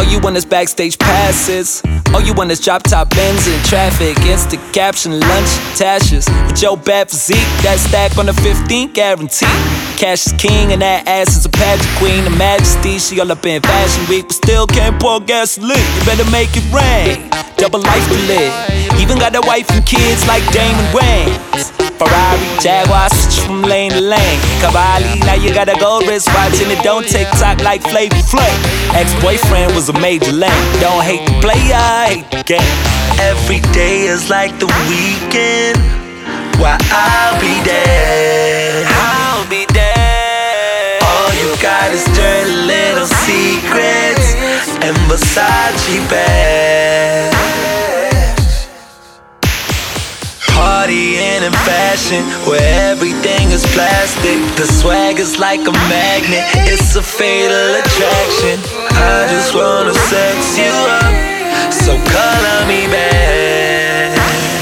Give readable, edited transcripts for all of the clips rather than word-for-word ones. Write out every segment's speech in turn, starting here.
you want is backstage passes. All you want is drop top Benz in traffic. Instant caption, lunch, tashes. With your bad physique, that stack on the 15 guaranteed. Cash is king and that ass is a pageant queen. The majesty, she all up in fashion week, but still can't pour gasoline. You better make it rain. Double life to live. Even got a wife and kids like Damon Wayans. Ferrari, Jaguar, switch from lane to lane. Cavalli, now you got a gold wristwatch and it don't tick tock like Flavor Flav. Ex-boyfriend was a major lame. Don't hate the player, hate the game. Every day is like the weekend. Why I'll be there. I'll be there. All you got is dirty little secrets and Versace bags. Partying in fashion where everything is plastic. The swag is like a magnet, it's a fatal attraction. I just wanna sex you up, so color me back.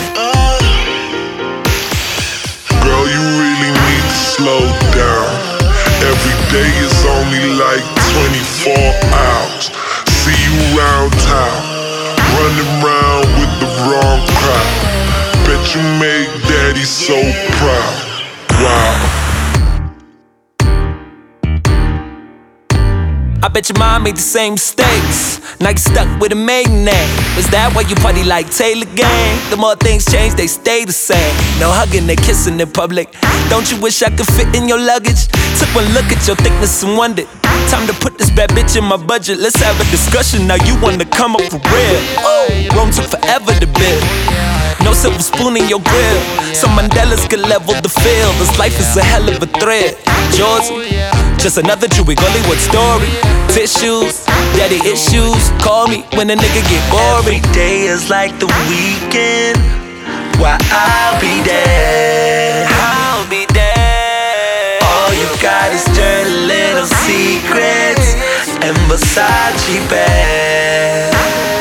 Girl, you really need to slow down. Every day is only like 24 hours. See you round town, running round with the wrong crowd. Bet you make daddy so proud. Wow. I bet your mom made the same mistakes. Now you stuck with a maiden name. Is that why you party like Taylor Gang? The more things change, they stay the same. No hugging and kissing in public. Don't you wish I could fit in your luggage? Took one look at your thickness and wondered, time to put this bad bitch in my budget. Let's have a discussion, now you wanna come up for real. Rome took forever to build. No silver spoon in your grill. Some Mandelas could level the field. This life is a hell of a thread. Georgia, just another Jewy Hollywood story. Tissues, daddy issues. Call me when a nigga get boring. Every day is like the weekend. Why I'll be there. I'll be there. All you got is dirty little secrets and Versace bags.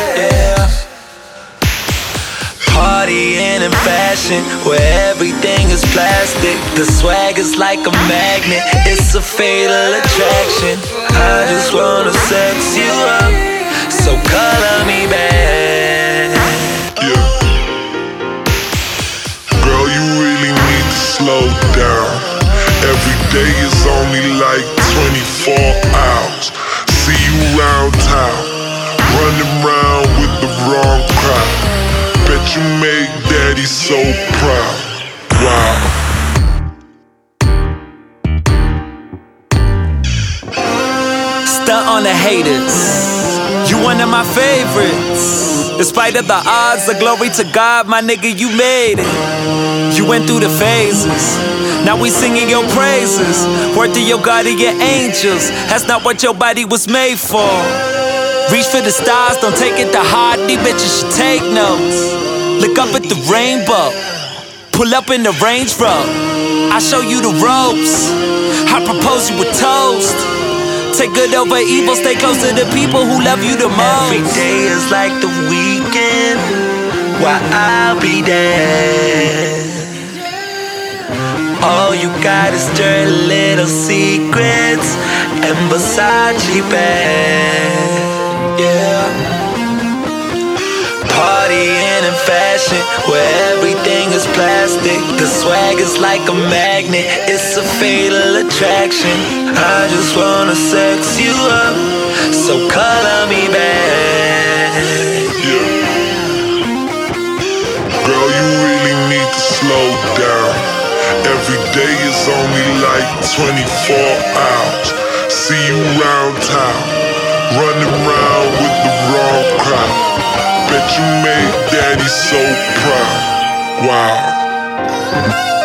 Partying in fashion where everything is plastic. The swag is like a magnet, it's a fatal attraction. I just wanna sex you up, so color me back. Yeah. Girl, you really need to slow down. Every day is only like 24 hours. See you round town, running round with the wrong crowd. Bet you make daddy so proud. Wow. Stunt on the haters. You one of my favorites. Despite of the odds, the glory to God, my nigga, you made it. You went through the phases. Now we singing your praises. Word to your guardian angels. That's not what your body was made for. Reach for the stars, don't take it to heart. These bitches should take notes. Look up at the rainbow. Pull up in the Range Rover. I show you the ropes. I propose you a toast. Take good over evil, stay close to the people who love you the most. Every day is like the weekend. Why I'll be there. All you got is dirty little secrets and Versace bags. Yeah. Partying in fashion where everything is plastic. The swag is like a magnet, it's a fatal attraction. I just wanna sex you up, so color me back. Yeah. Girl, you really need to slow down. Every day is only like 24 hours. See you round town, running round with the wrong crowd. Bet you made daddy so proud. Wow.